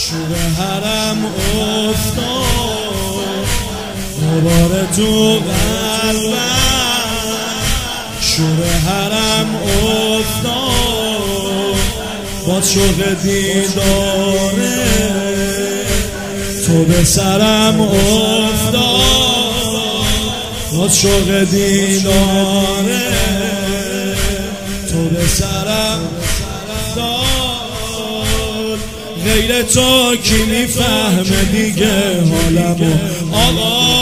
شور حرم افتاد دوباره تو قلبم، شور حرم افتاد با شوق دیداره تو به سرم افتاد، با شوق دیداره تو به سرم افتاد. غیر تو کی میفهمه دیگه حالمو آقا،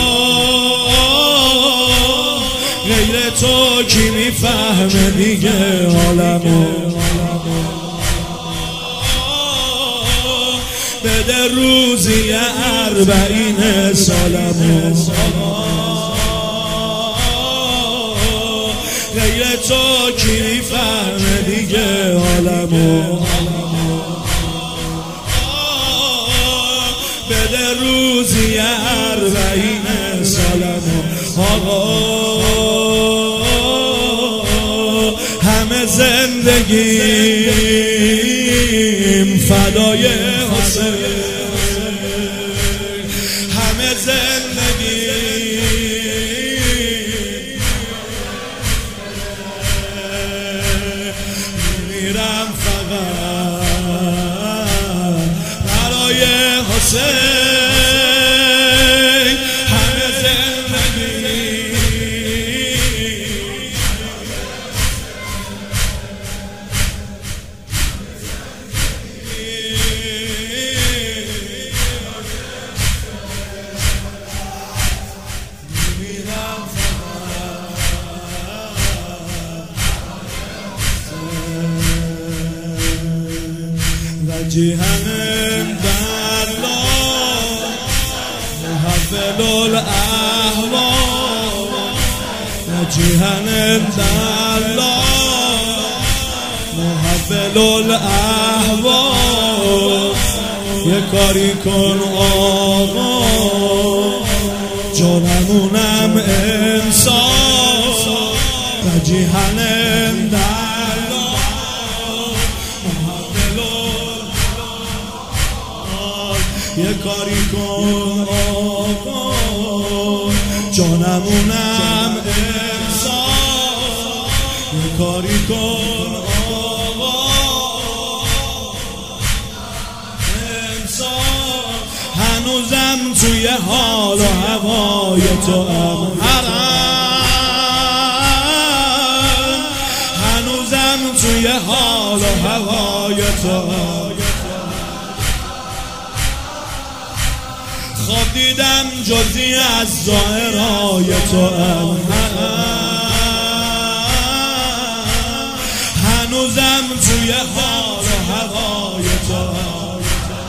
غیر تو کی میفهمه دیگه حالمو، بده روزی 40 سالمو، غیر تو کی میفهمه دیگه حالمو، بده روزی 40 سالمو آقا. همه زندگیم فدای حسین، همه زندگیم میرم فقط برای حسین، همه زندگیم میرم فقط و جهنم دلا محفل الاحوال، و جهنم دلا محفل الاحوال. یه کاری کن آقا جانمونم انصاف، و جهنم دلا محفل الاحوال. یه کاری کن آقا جانمونم انصاف، یه کاری کن آقا انصاف. هنوزم توی حال و هوای تو ام حرم، هنوزم توی حال و هوای تو ام. خواب دیدم جزی از ظاهرهای تو ام حرم، هنوزم توی حال و هوای تو ام.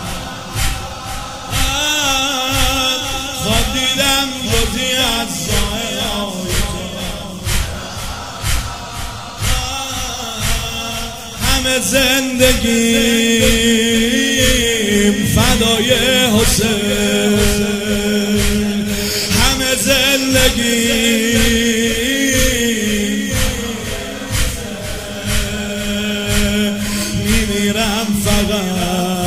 خواب دیدم جزی از ظاهرهای تو ام. همه زندگیم فدای حسین، همه زندگیم میمیرم فقط